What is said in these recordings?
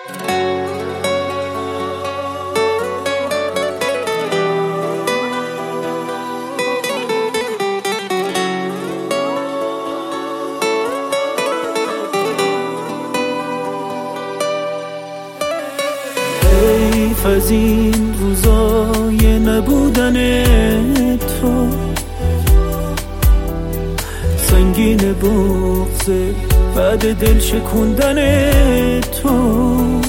حیف از این روزای نبودن تو، سنگین بغضه بعد دل شکوندن تو.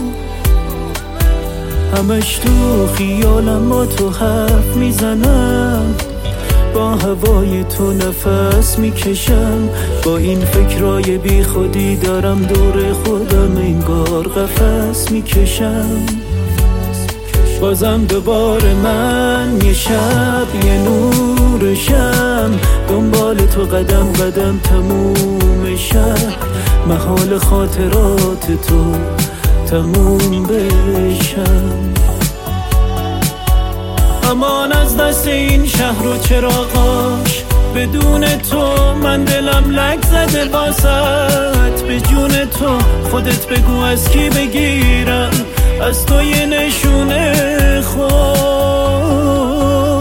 همش تو خیالم با تو حرف میزنم، با هوای تو نفس میکشم، با این فکرای بی خودی دارم دور خودم انگار قفس میکشم. بازم دوباره من یه شب یه نورشم، دنبال تو قدم قدم تموم شب، محال خاطرات تو تموم بشم. امان از دست این شهر و چراغاش، بدون تو من دلم لک زده واسط. به جون تو خودت بگو از کی بگیرم، از تو یه نشونه خود.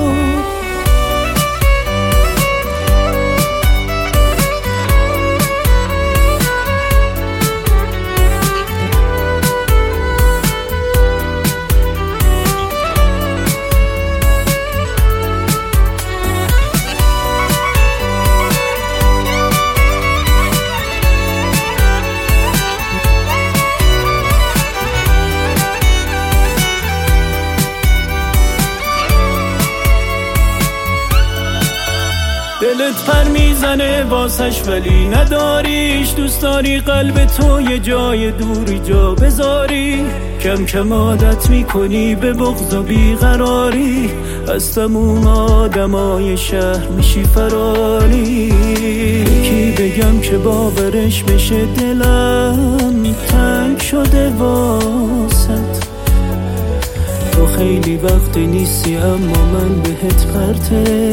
دلت پر میزنه واسش ولی نداریش، دوست داری قلب تو یه جای دوری جا بذاری. کم کم عادت میکنی به بغض و بیقراری، از تموم آدمای شهر میشی فراری. کی بگم که باورش بشه دلم تنگ شده واسط. تو خیلی وقت نیستی اما من بهت پرت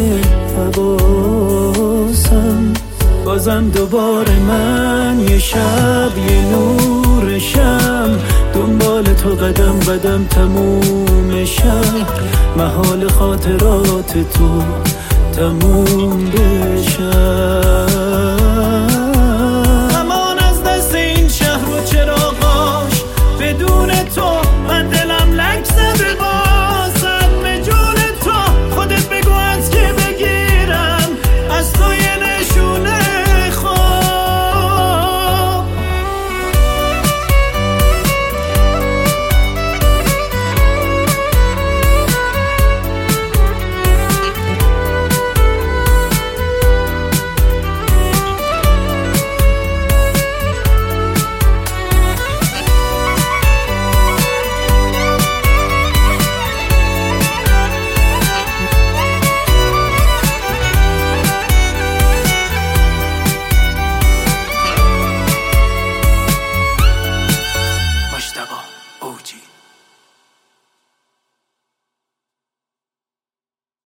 حواسم. بازم دوباره من یه شب یه نورشم، دنبال تو قدم قدم تموم شب، محال خاطرات تو تموم بشم.